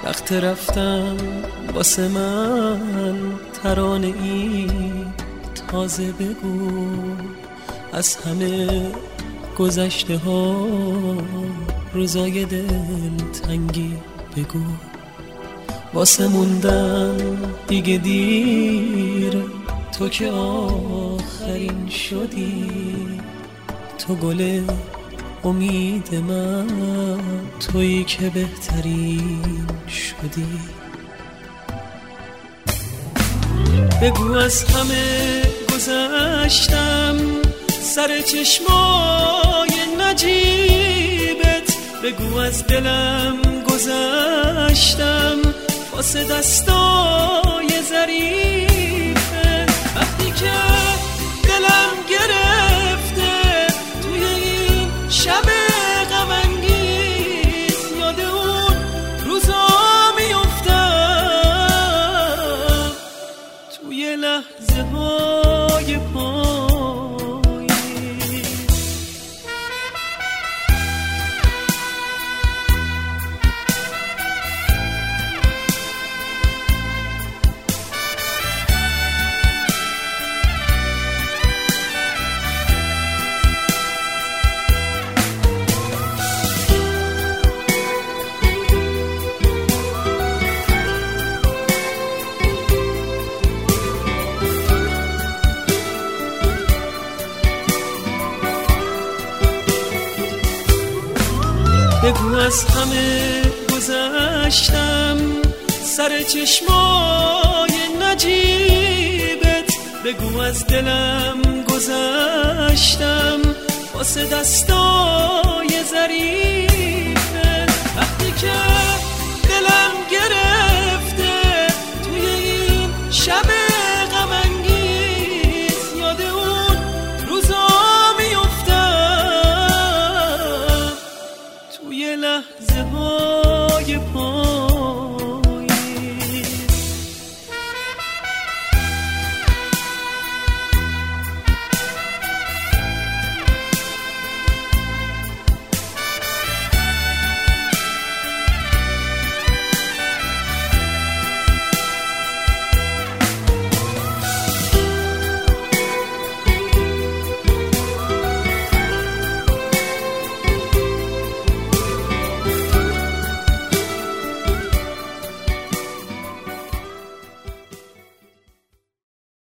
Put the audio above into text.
وقت رفتن واسه من ترانه ای تازه بگو، از همه گذشته ها روزای دلتنگی بگو. واسه موندن دیگه دیر، تو که آخرین شدی، تو گل امید من، تویی که بهترین شدی. بگو از همه گذشتم، سر چشمای نجیبت، بگو از دلم گذشتم واسه دستای ظریفت. وقتی که دلم گرفته توی این شب غم انگیز، یاد اون روزا میافتم توی لحظه های بگو از همه گذشتم، سر چشمای نجیبت، بگو از دلم گذشتم واسه دستای ظریفت. وقتی که دلم گرفته توی این شب غم انگیز، یاد اون روزا میافتم توی لحظه های